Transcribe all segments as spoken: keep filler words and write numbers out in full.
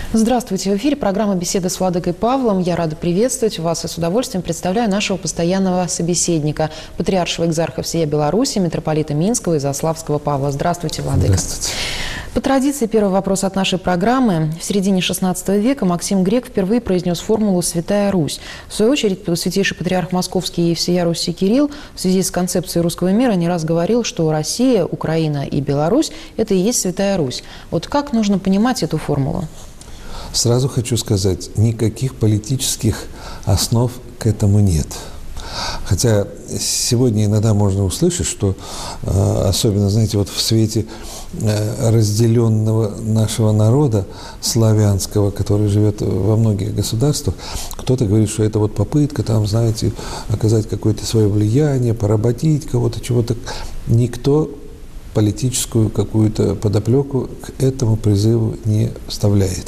Здравствуйте. В эфире программа «Беседа с владыкой Павлом». Я рада приветствовать вас и с удовольствием представляю нашего постоянного собеседника, патриаршего экзарха всея Беларуси, митрополита Минского и Заславского Павла. Здравствуйте, владыка. Здравствуйте. По традиции, первый вопрос от нашей программы. В середине шестнадцатого века Максим Грек впервые произнес формулу «Святая Русь». В свою очередь, святейший патриарх Московский и всея Руси Кирилл в связи с концепцией русского мира не раз говорил, что Россия, Украина и Беларусь – это и есть Святая Русь. Вот как нужно понимать эту формулу? Сразу хочу сказать, никаких политических основ к этому нет. Хотя сегодня иногда можно услышать, что, особенно, знаете, вот в свете разделенного нашего народа, славянского, который живет во многих государствах, кто-то говорит, что это вот попытка, там, знаете, оказать какое-то свое влияние, поработить кого-то, чего-то. Никто политическую какую-то подоплеку к этому призыву не вставляет.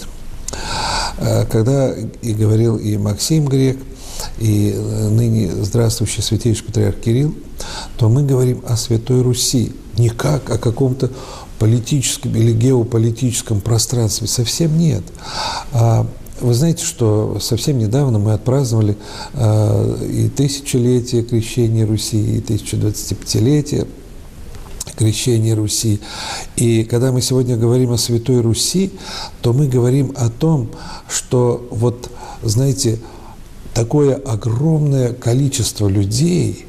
Когда и говорил и Максим Грек, и ныне здравствующий святейший патриарх Кирилл, то мы говорим о Святой Руси, не как о каком-то политическом или геополитическом пространстве, совсем нет. Вы знаете, что совсем недавно мы отпраздновали и тысячелетие крещения Руси, и тысячедвадцатипятилетие крещения Руси. И когда мы сегодня говорим о Святой Руси, то мы говорим о том, что вот, знаете, такое огромное количество людей,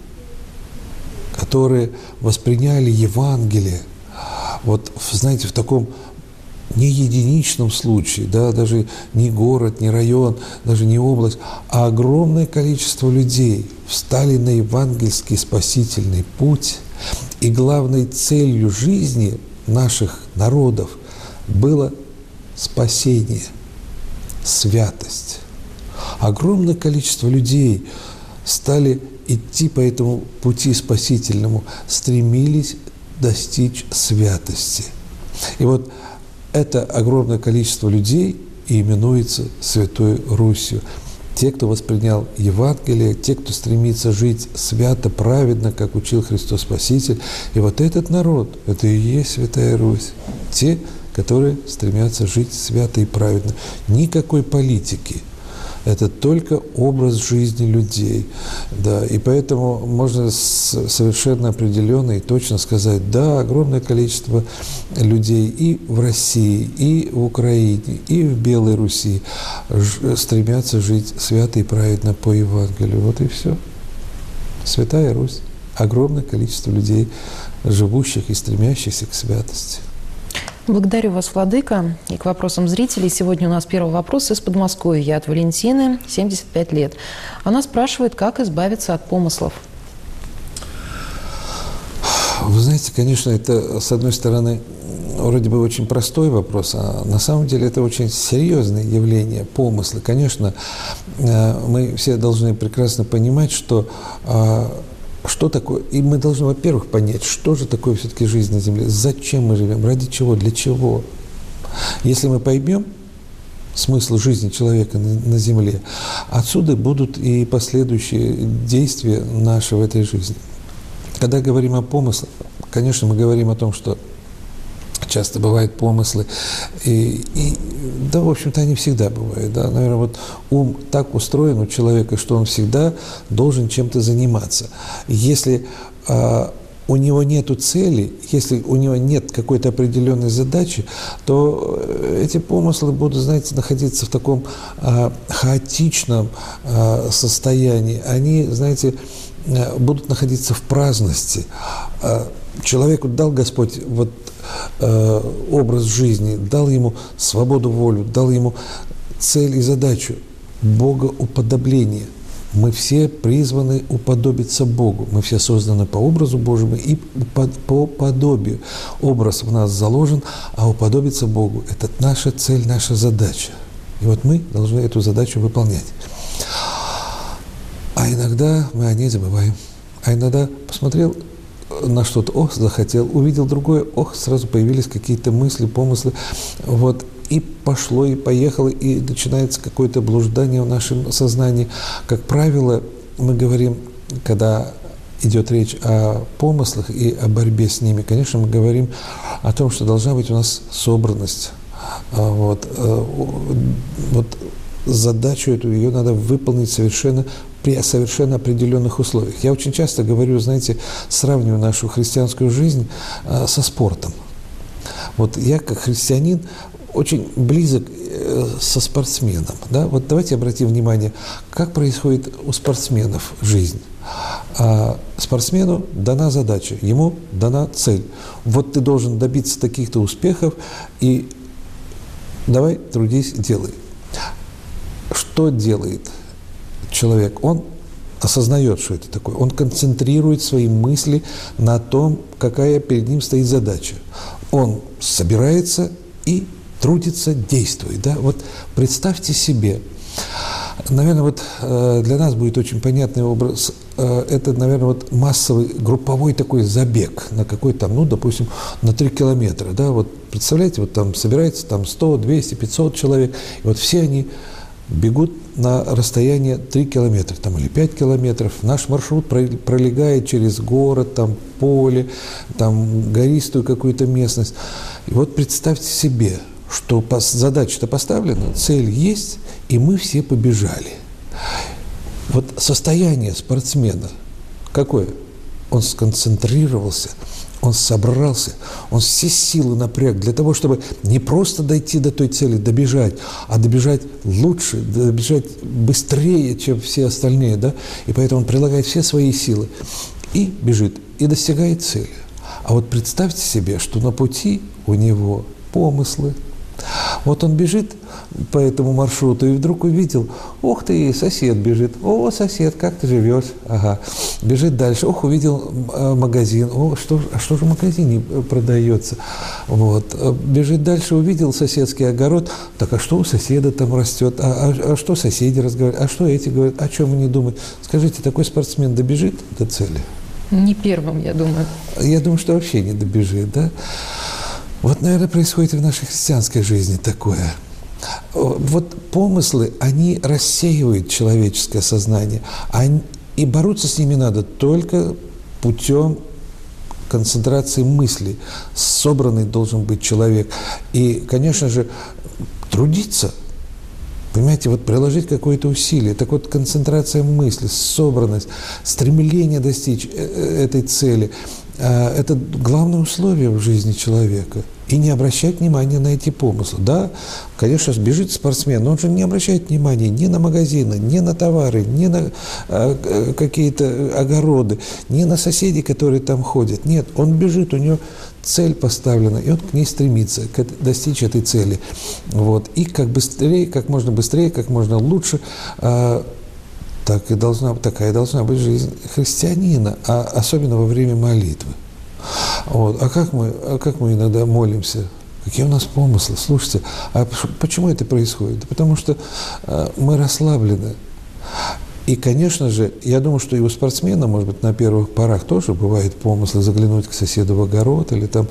которые восприняли Евангелие, вот, знаете, в таком не единичном случае, да, даже не город, не район, даже не область, а огромное количество людей встали на евангельский спасительный путь. И главной целью жизни наших народов было спасение, святость. Огромное количество людей стали идти по этому пути спасительному, стремились достичь святости. И вот это огромное количество людей и именуется Святой Русью. Те, кто воспринял Евангелие, те, кто стремится жить свято, праведно, как учил Христос Спаситель. И вот этот народ, это и есть Святая Русь. Те, которые стремятся жить свято и праведно. Никакой политики. Это только образ жизни людей. Да, и поэтому можно совершенно определенно и точно сказать, да, огромное количество людей и в России, и в Украине, и в Белой Руси стремятся жить свято и праведно по Евангелию. Вот и все. Святая Русь. Огромное количество людей, живущих и стремящихся к святости. Благодарю вас, владыка. И к вопросам зрителей. Сегодня у нас первый вопрос из Подмосковья от Валентины, семьдесят пять лет. Она спрашивает, как избавиться от помыслов. Вы знаете, конечно, это, с одной стороны, вроде бы очень простой вопрос, а на самом деле это очень серьезное явление, помыслы. Конечно, мы все должны прекрасно понимать, что что такое, и мы должны, во-первых, понять, что же такое все-таки жизнь на Земле, зачем мы живем, ради чего, для чего. Если мы поймем смысл жизни человека на, на Земле, отсюда будут и последующие действия наши в этой жизни. Когда говорим о помыслах, конечно, мы говорим о том, что часто бывают помыслы, и, и да, в общем-то, они всегда бывают. Да? Наверное, вот ум так устроен у человека, что он всегда должен чем-то заниматься. Если а, у него нет цели, если у него нет какой-то определенной задачи, то эти помыслы будут, знаете, находиться в таком а, хаотичном а, состоянии. Они, знаете, будут находиться в праздности. Человеку дал Господь вот э, образ жизни, дал ему свободу волю, дал ему цель и задачу богоуподобления. Мы все призваны уподобиться Богу. Мы все созданы по образу Божьему и по, по подобию. Образ в нас заложен, а уподобиться Богу – это наша цель, наша задача. И вот мы должны эту задачу выполнять. А иногда мы о ней забываем. А иногда посмотрел на что-то, ох, захотел, увидел другое, ох, сразу появились какие-то мысли, помыслы. Вот. И пошло, и поехало, и начинается какое-то блуждание в нашем сознании. Как правило, мы говорим, когда идет речь о помыслах и о борьбе с ними, конечно, мы говорим о том, что должна быть у нас собранность, Вот, вот задачу эту ее надо выполнить совершенно при совершенно определенных условиях. Я очень часто говорю, знаете, сравниваю нашу христианскую жизнь со спортом. Вот я, как христианин, очень близок со спортсменом. Да? Вот давайте обратим внимание, как происходит у спортсменов жизнь. А спортсмену дана задача, ему дана цель. Вот ты должен добиться таких-то успехов, и давай, трудись, делай. Что делает человек? Он осознает, что это такое. Он концентрирует свои мысли на том, какая перед ним стоит задача. Он собирается и трудится, действует. Да? Вот представьте себе, наверное, вот э, для нас будет очень понятный образ. Э, это, наверное, вот массовый групповой такой забег на какой-то там, ну, допустим, на три километра. Да? Вот представляете, вот там собирается там сто, двести, пятьсот человек, и вот все они бегут на расстояние три километра там, или пять километров. Наш маршрут пролегает через город, там, поле, там, гористую какую-то местность. И вот представьте себе, что задача-то поставлена, цель есть, и мы все побежали. Вот состояние спортсмена какое? Он сконцентрировался, он собрался, он все силы напряг для того, чтобы не просто дойти до той цели, добежать, а добежать лучше, добежать быстрее, чем все остальные, да? И поэтому он прилагает все свои силы и бежит, и достигает цели. А вот представьте себе, что на пути у него помыслы. Вот он бежит по этому маршруту и вдруг увидел, ух ты, сосед бежит, о, сосед, как ты живешь? Ага. Бежит дальше, ох, увидел магазин, о, что, а что же в магазине продается? Вот. Бежит дальше, увидел соседский огород, так а что у соседа там растет? А, а, а что соседи разговаривают? А что эти говорят? О чем они думают? Скажите, такой спортсмен добежит до цели? Не первым, я думаю. Я думаю, что вообще не добежит, да? Вот, наверное, происходит и в нашей христианской жизни такое. Вот помыслы, они рассеивают человеческое сознание, они, и бороться с ними надо только путем концентрации мыслей. Собранный должен быть человек. И, конечно же, трудиться, понимаете, вот приложить какое-то усилие. Так вот, концентрация мысли, собранность, стремление достичь этой цели – это главное условие в жизни человека. И не обращать внимания на эти помыслы. Да, конечно, бежит спортсмен, но он же не обращает внимания ни на магазины, ни на товары, ни на э, какие-то огороды, ни на соседей, которые там ходят. Нет, он бежит, у него цель поставлена, и он к ней стремится, к, достичь этой цели. Вот. И как быстрее, как можно быстрее, как можно лучше э, так и должна, такая должна быть жизнь христианина, а особенно во время молитвы. Вот. А как мы, а как мы иногда молимся? Какие у нас помыслы? Слушайте, а почему это происходит? Да потому что а, мы расслаблены. И, конечно же, я думаю, что и у спортсмена, может быть, на первых порах тоже бывают помыслы заглянуть к соседу в огород, или там,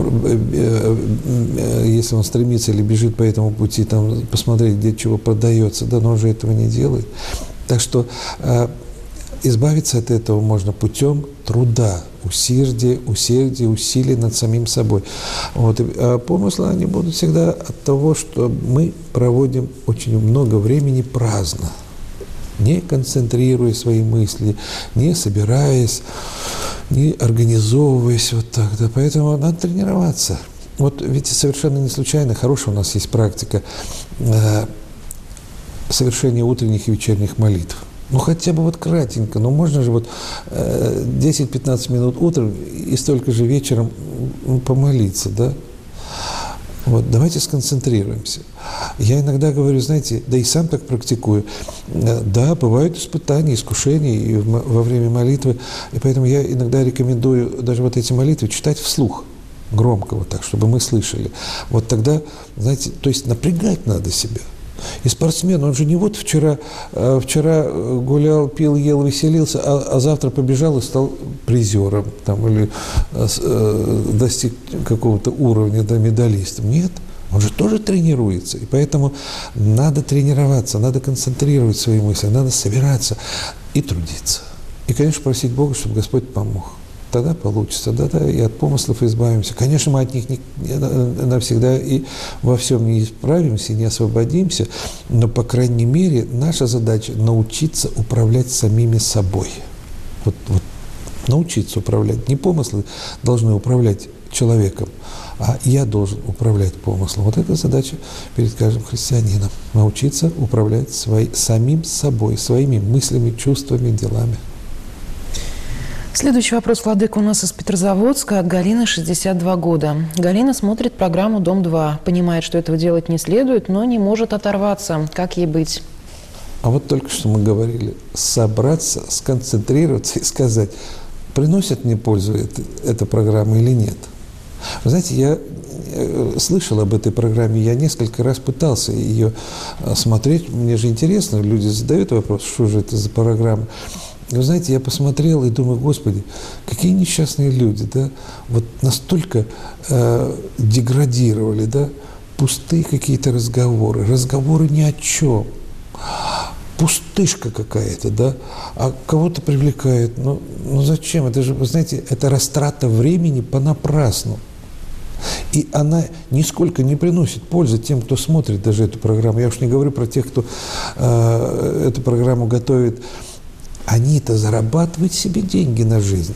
если он стремится или бежит по этому пути, там, посмотреть, где чего продается, да, но он же этого не делает. Так что э, избавиться от этого можно путем труда, усердия, усердия, усилий над самим собой. Вот. А помыслы, они будут всегда от того, что мы проводим очень много времени праздно, не концентрируя свои мысли, не собираясь, не организовываясь вот так. Да. Поэтому надо тренироваться. Вот ведь совершенно не случайно, хорошая у нас есть практика э, совершения утренних и вечерних молитв. Ну, хотя бы вот кратенько, но можно же вот э, десять-пятнадцать минут утром и столько же вечером помолиться, да? Вот, давайте сконцентрируемся. Я иногда говорю, знаете, да и сам так практикую, э, да, бывают испытания, искушения и в, во время молитвы, и поэтому я иногда рекомендую даже вот эти молитвы читать вслух, громко вот так, чтобы мы слышали. Вот тогда, знаете, то есть напрягать надо себя. И спортсмен, он же не вот вчера, вчера гулял, пил, ел, веселился, а, а завтра побежал и стал призером там, или э, достиг какого-то уровня, да, медалистом. Нет, он же тоже тренируется. И поэтому надо тренироваться, надо концентрировать свои мысли, надо собираться и трудиться. И, конечно, просить Бога, чтобы Господь помог. тогда получится, да, да, и от помыслов избавимся. Конечно, мы от них не, навсегда и во всем не исправимся, не освободимся, но, по крайней мере, наша задача – научиться управлять самими собой. Вот, вот, научиться управлять. Не помыслы должны управлять человеком, а я должен управлять помыслом. Вот это задача перед каждым христианином. Научиться управлять свой, самим собой, своими мыслями, чувствами, делами. Следующий вопрос, владыка, у нас из Петрозаводска от Галины, шестьдесят два года. Галина смотрит программу «Дом-два», понимает, что этого делать не следует, но не может оторваться. Как ей быть? А вот только что мы говорили, собраться, сконцентрироваться и сказать, приносит мне пользу эта, эта программа или нет. Вы знаете, я слышал об этой программе, я несколько раз пытался ее смотреть. Мне же интересно, люди задают вопрос, что же это за программа. Вы знаете, я посмотрел и думаю, Господи, какие несчастные люди, да, вот настолько э, деградировали, да, пустые какие-то разговоры, разговоры ни о чем. Пустышка какая-то, да, а кого-то привлекает. Ну, ну зачем? Это же, вы знаете, это растрата времени понапрасну. И она нисколько не приносит пользы тем, кто смотрит даже эту программу. Я уж не говорю про тех, кто э, эту программу готовит. Они-то зарабатывают себе деньги на жизнь.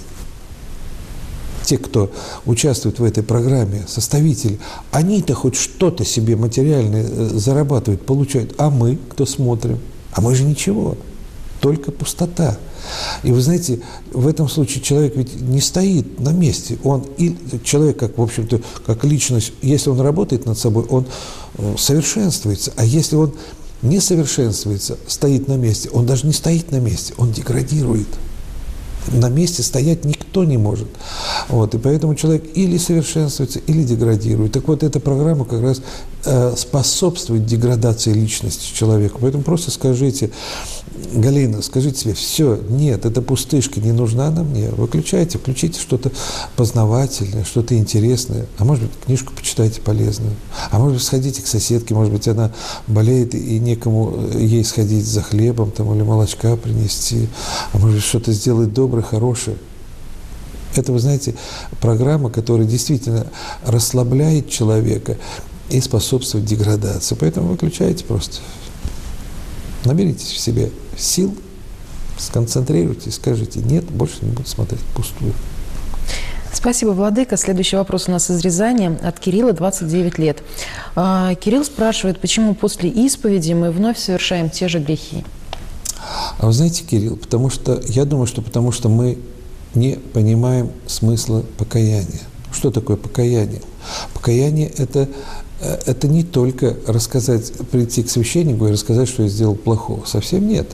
Те, кто участвует в этой программе, составители, они-то хоть что-то себе материальное зарабатывают, получают. А мы, кто смотрим? А мы же ничего, только пустота. И вы знаете, в этом случае человек ведь не стоит на месте. Он, и человек, как, в общем-то, как личность, если он работает над собой, он совершенствуется. А если он не совершенствуется, стоит на месте, он даже не стоит на месте, он деградирует. На месте стоять никто не может. Вот, и поэтому человек или совершенствуется, или деградирует. Так вот, эта программа как раз э, способствует деградации личности человека. Поэтому просто скажите, Галина, скажите себе, все, нет, эта пустышка не нужна нам, мне. Выключайте, включите что-то познавательное, что-то интересное. А может быть, книжку почитайте полезную. А может быть, сходите к соседке, может быть, она болеет и некому ей сходить за хлебом там, или молочка принести. А может быть, что-то сделать доброе, хорошее. Это, вы знаете, программа, которая действительно расслабляет человека и способствует деградации. Поэтому выключайте просто. Наберитесь в себе сил, сконцентрируйтесь, скажите, нет, больше не буду смотреть пустую. Спасибо, владыка. Следующий вопрос у нас из Рязани от Кирилла, двадцать девять лет. Кирилл спрашивает, почему после исповеди мы вновь совершаем те же грехи? А вы знаете, Кирилл, потому что, я думаю, что потому что мы не понимаем смысла покаяния. Что такое покаяние? Покаяние – это, это не только рассказать, прийти к священнику и рассказать, что я сделал плохого. Совсем нет.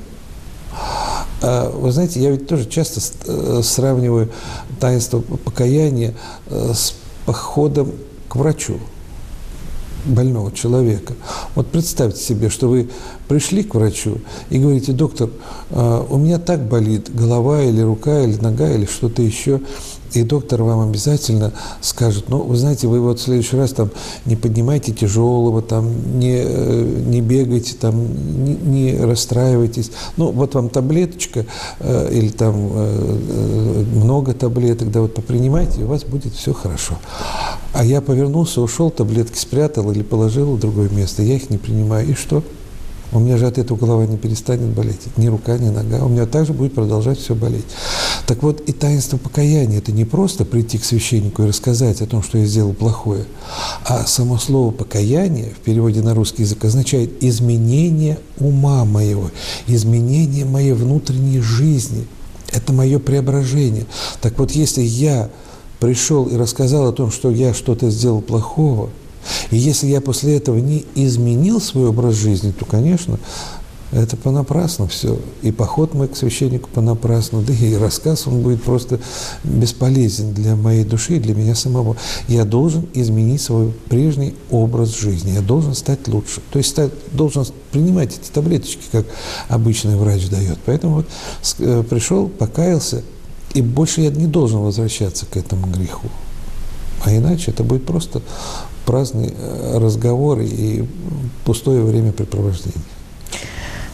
Вы знаете, я ведь тоже часто сравниваю таинство покаяния с походом к врачу больного человека. Вот представьте себе, что вы пришли к врачу и говорите, доктор, у меня так болит голова или рука, или нога, или что-то еще, и доктор вам обязательно скажет, ну, вы знаете, вы вот в следующий раз там не поднимайте тяжелого, там, не, не бегайте, там, не, не расстраивайтесь. Ну, вот вам таблеточка э, или там э, много таблеток, да, вот попринимайте, и у вас будет все хорошо. А я повернулся, ушел, таблетки спрятал или положил в другое место, я их не принимаю. И что? У меня же от этого голова не перестанет болеть, ни рука, ни нога. У меня также будет продолжать все болеть. Так вот, и таинство покаяния – это не просто прийти к священнику и рассказать о том, что я сделал плохое, а само слово «покаяние» в переводе на русский язык означает изменение ума моего, изменение моей внутренней жизни. Это мое преображение. Так вот, если я пришел и рассказал о том, что я что-то сделал плохого, и если я после этого не изменил свой образ жизни, то, конечно, это понапрасну все. И поход мой к священнику понапрасну, да и рассказ, он будет просто бесполезен для моей души и для меня самого. Я должен изменить свой прежний образ жизни, я должен стать лучше. То есть стать, должен принимать эти таблеточки, как обычный врач дает. Поэтому вот пришел, покаялся, и больше я не должен возвращаться к этому греху. А иначе это будет просто праздный разговор и пустое времяпрепровождение.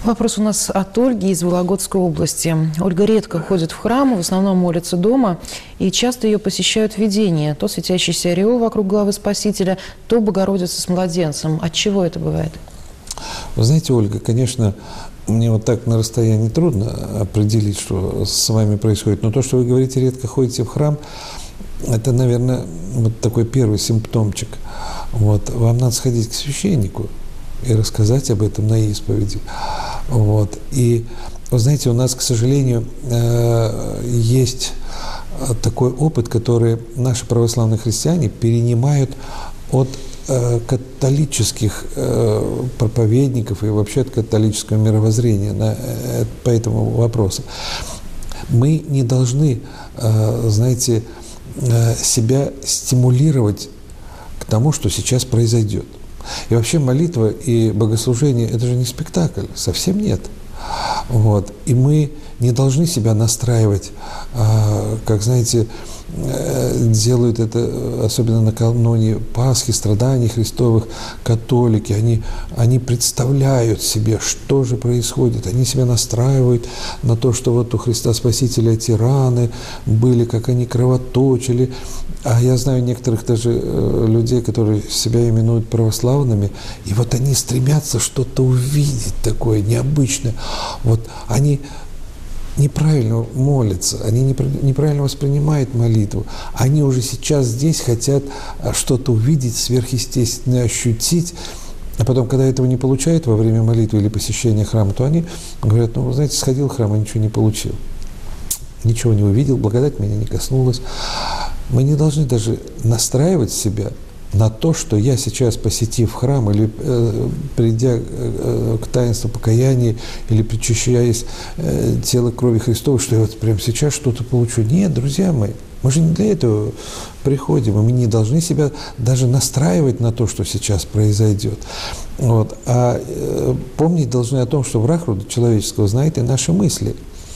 Вопрос у нас от Ольги из Вологодской области. Ольга редко ходит в храм, в основном молится дома, и часто ее посещают видения. То светящийся ореол вокруг головы Спасителя, то Богородица с младенцем. От чего это бывает? Вы знаете, Ольга, конечно, мне вот так на расстоянии трудно определить, что с вами происходит. Но то, что вы говорите, редко ходите в храм, это, наверное, вот такой первый симптомчик. Вот. Вам надо сходить к священнику и рассказать об этом на исповеди. Вот. И, вы знаете, у нас, к сожалению, есть такой опыт, который наши православные христиане перенимают от католических проповедников и вообще от католического мировоззрения на, по этому вопросу. Мы не должны, знаете, себя стимулировать к тому, что сейчас произойдет. И вообще молитва и богослужение – это же не спектакль, совсем нет. Вот. И мы не должны себя настраивать, как, знаете, делают это, особенно накануне Пасхи, страданий Христовых, католики. Они, они представляют себе, что же происходит. Они себя настраивают на то, что вот у Христа Спасителя эти раны были, как они кровоточили. А я знаю некоторых даже людей, которые себя именуют православными, и вот они стремятся что-то увидеть такое необычное. Вот они неправильно молятся, они неправильно воспринимают молитву. Они уже сейчас здесь хотят что-то увидеть, сверхъестественное ощутить, а потом, когда этого не получают во время молитвы или посещения храма, то они говорят: ну, вы знаете, сходил в храм, а ничего не получил. Ничего не увидел, благодать меня не коснулась. Мы не должны даже настраивать себя на то, что я сейчас, посетив храм или э, придя э, к таинству покаяния или причащаясь э, тела крови Христова, что я вот прямо сейчас что-то получу. Нет, друзья мои, мы же не для этого приходим, и мы не должны себя даже настраивать на то, что сейчас произойдет. Вот. А э, помнить должны о том, что враг рода человеческого знает и наши мысли.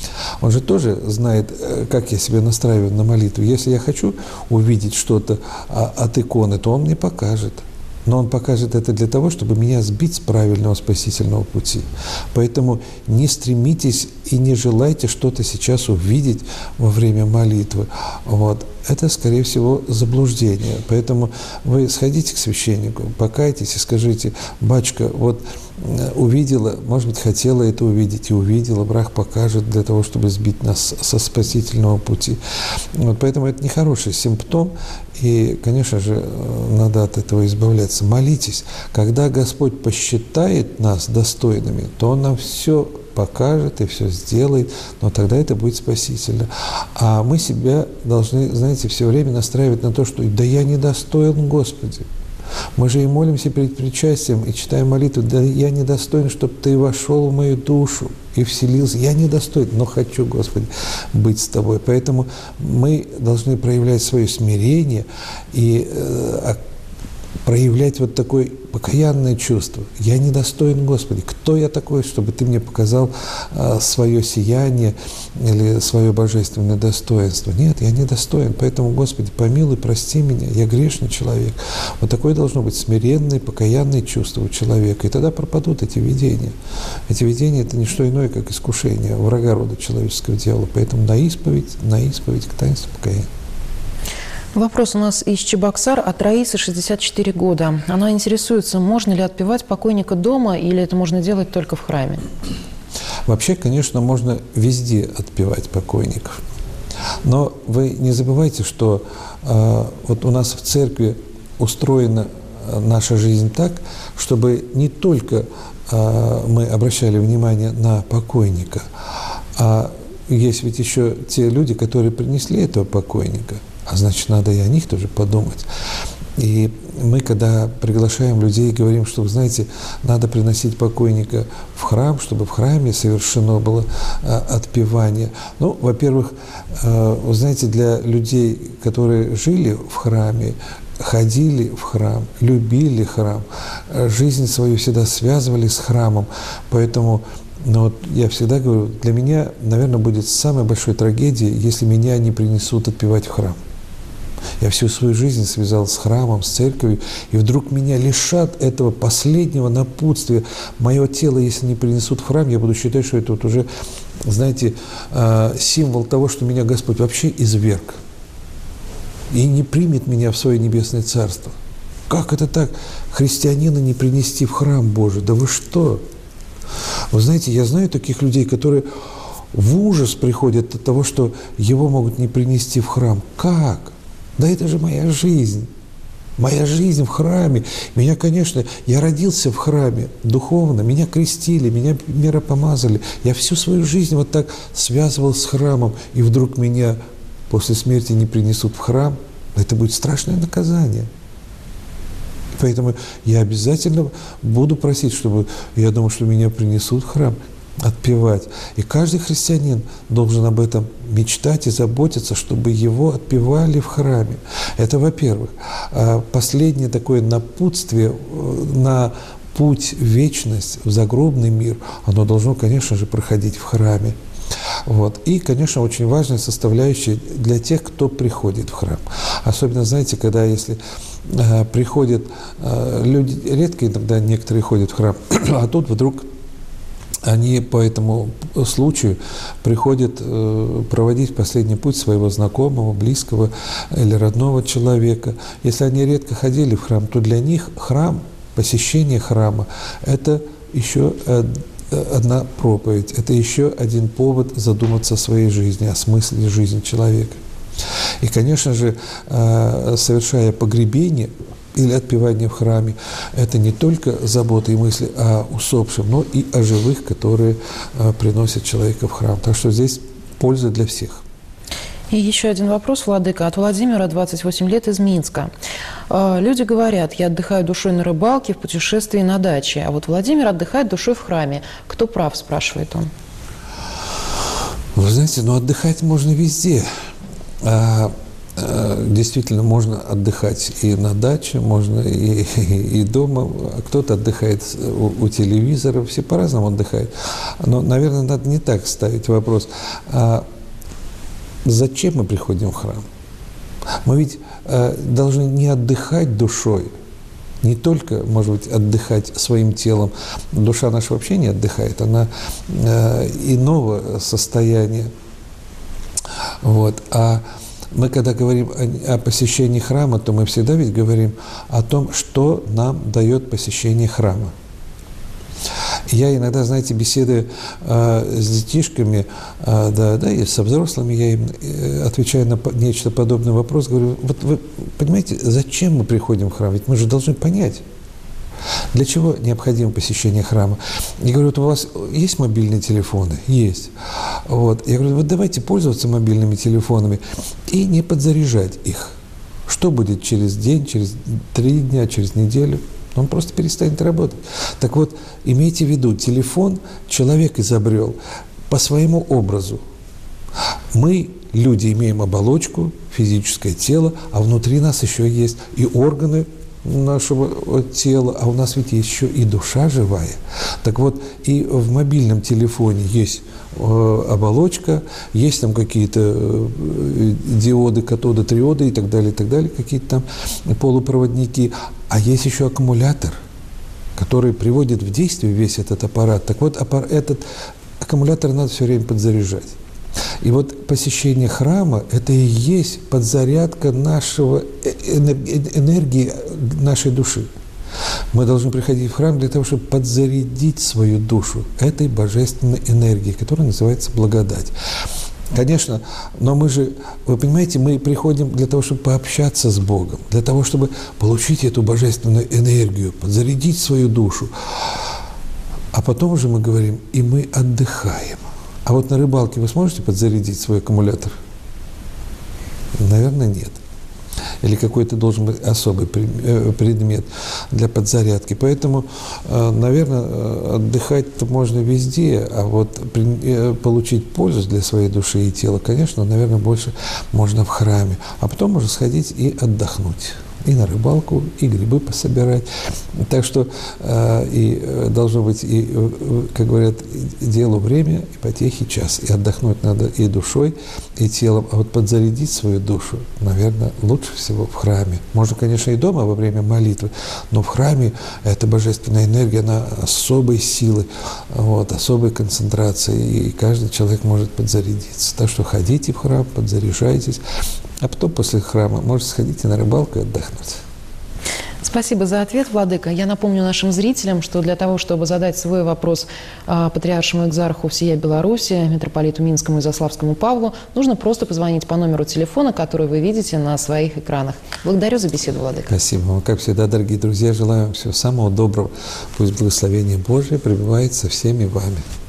Он же тоже знает, как я себя настраиваю на молитву. Если я хочу увидеть что-то от иконы, то он мне покажет. Но он покажет это для того, чтобы меня сбить с правильного спасительного пути. Поэтому не стремитесь и не желайте что-то сейчас увидеть во время молитвы. Вот. Это, скорее всего, заблуждение. Поэтому вы сходите к священнику, покайтесь и скажите: батюшка, вот увидела, может быть, хотела это увидеть и увидела, враг покажет для того, чтобы сбить нас со спасительного пути. Вот, поэтому это нехороший симптом, и, конечно же, надо от этого избавляться. Молитесь. Когда Господь посчитает нас достойными, то Он нам все покажет и все сделает, но тогда это будет спасительно. А мы себя должны, знаете, все время настраивать на то, что «да я недостоин, Господи». Мы же и молимся перед причастием, и читаем молитву: «Да я недостоин, чтобы Ты вошел в мою душу и вселился». Я недостоин, но хочу, Господи, быть с Тобой. Поэтому мы должны проявлять свое смирение и э, проявлять вот такое покаянное чувство. Я недостоин, Господи. Кто я такой, чтобы Ты мне показал а, свое сияние или свое божественное достоинство? Нет, я недостоин. Поэтому, Господи, помилуй, прости меня. Я грешный человек. Вот такое должно быть смиренное, покаянное чувство у человека. И тогда пропадут эти видения. Эти видения – это не что иное, как искушение врага рода человеческого дьявола. Поэтому на исповедь, на исповедь к таинству покаяния. Вопрос у нас из Чебоксар от Раисы, шестьдесят четыре года. Она интересуется, можно ли отпевать покойника дома или это можно делать только в храме? Вообще, конечно, можно везде отпевать покойников. Но вы не забывайте, что э, вот у нас в церкви устроена наша жизнь так, чтобы не только э, мы обращали внимание на покойника, а есть ведь еще те люди, которые принесли этого покойника. А значит, надо и о них тоже подумать. И мы, когда приглашаем людей, говорим, что, вы знаете, надо приносить покойника в храм, чтобы в храме совершено было а, отпевание. Ну, во-первых, а, вы знаете, для людей, которые жили в храме, ходили в храм, любили храм, жизнь свою всегда связывали с храмом, поэтому... Но вот я всегда говорю, для меня, наверное, будет самой большой трагедией, если меня не принесут отпевать в храм. Я всю свою жизнь связал с храмом, с церковью, и вдруг меня лишат этого последнего напутствия. Мое тело, если не принесут в храм, я буду считать, что это вот уже, знаете, символ того, что меня Господь вообще изверг и не примет меня в свое небесное царство. Как это так? Христианина не принести в храм Божий? Да вы что? Вы знаете, я знаю таких людей, которые в ужас приходят от того, что его могут не принести в храм. Как? Да это же моя жизнь. Моя жизнь в храме. Меня, конечно, я родился в храме духовно, меня крестили, меня миропомазали. Я всю свою жизнь вот так связывал с храмом, и вдруг меня после смерти не принесут в храм. Это будет страшное наказание. Поэтому я обязательно буду просить, чтобы, я думаю, что меня принесут в храм, отпевать. И каждый христианин должен об этом мечтать и заботиться, чтобы его отпевали в храме. Это, во-первых. А последнее такое напутствие на путь в вечность, в загробный мир, оно должно, конечно же, проходить в храме. Вот. И, конечно, очень важная составляющая для тех, кто приходит в храм. Особенно, знаете, когда если э, приходят э, люди, редко иногда некоторые ходят в храм, а тут вдруг они по этому случаю приходят э, проводить последний путь своего знакомого, близкого или родного человека. Если они редко ходили в храм, то для них храм, посещение храма – это еще э, одна проповедь, это еще один повод задуматься о своей жизни, о смысле жизни человека. И, конечно же, совершая погребение или отпевание в храме, это не только забота и мысли о усопшем, но и о живых, которые приносят человека в храм. Так что здесь польза для всех. И еще один вопрос, владыка, от Владимира, двадцать восемь лет, из Минска. Люди говорят, я отдыхаю душой на рыбалке, в путешествии на даче, а вот Владимир отдыхает душой в храме. Кто прав, спрашивает он. Вы знаете, ну отдыхать можно везде. А, а, действительно, можно отдыхать и на даче, можно и, и, и дома. Кто-то отдыхает у, у телевизора, все по-разному отдыхают. Но, наверное, надо не так ставить вопрос. А, Зачем мы приходим в храм? Мы ведь э, должны не отдыхать душой, не только, может быть, отдыхать своим телом. Душа наша вообще не отдыхает, она э, иного состояния. Вот. А мы, когда говорим о, о посещении храма, то мы всегда ведь говорим о том, что нам дает посещение храма. Я иногда, знаете, беседуя э, с детишками, э, да, да, и со взрослыми, я им э, отвечаю на по- нечто подобный вопрос, говорю, вот вы понимаете, зачем мы приходим в храм? Ведь мы же должны понять, для чего необходимо посещение храма. Я говорю, вот у вас есть мобильные телефоны? Есть. Вот. Я говорю, вот давайте пользоваться мобильными телефонами и не подзаряжать их. Что будет через день, через три дня, через неделю? Он просто перестанет работать. Так вот, имейте в виду, телефон человек изобрел по своему образу. Мы, люди, имеем оболочку, физическое тело, а внутри нас еще есть и органы нашего тела, а у нас ведь есть еще и душа живая. Так вот, и в мобильном телефоне есть э, оболочка, есть там какие-то э, диоды, катоды, триоды и так далее, и так далее, какие-то там полупроводники. А есть еще аккумулятор, который приводит в действие весь этот аппарат. Так вот, аппарат, этот аккумулятор надо все время подзаряжать. И вот посещение храма – это и есть подзарядка нашего энергии нашей души. Мы должны приходить в храм для того, чтобы подзарядить свою душу этой божественной энергией, которая называется благодать. Конечно, но мы же, вы понимаете, мы приходим для того, чтобы пообщаться с Богом, для того, чтобы получить эту божественную энергию, подзарядить свою душу. А потом уже мы говорим, и мы отдыхаем. А вот на рыбалке вы сможете подзарядить свой аккумулятор? Наверное, нет. Или какой-то должен быть особый предмет для подзарядки. Поэтому, наверное, отдыхать-то можно везде, а вот получить пользу для своей души и тела, конечно, наверное, больше можно в храме. А потом можно сходить и отдохнуть. и на рыбалку, и грибы пособирать. Так что э, и должно быть, и, как говорят, делу время, и потехе час. И отдохнуть надо и душой, и телом. А вот подзарядить свою душу, наверное, лучше всего в храме. Можно, конечно, и дома во время молитвы, но в храме эта божественная энергия, она особой силы, вот, особой концентрации, и каждый человек может подзарядиться. Так что ходите в храм, подзаряжайтесь, а потом после храма можете сходить и на рыбалку и отдохнуть. Спасибо за ответ, владыка. Я напомню нашим зрителям, что для того, чтобы задать свой вопрос э, патриаршему экзарху всея Беларуси, митрополиту Минскому и Заславскому Павлу, нужно просто позвонить по номеру телефона, который вы видите на своих экранах. Благодарю за беседу, владыка. Спасибо вам. Как всегда, дорогие друзья, желаю вам всего самого доброго. Пусть благословение Божие пребывает со всеми вами.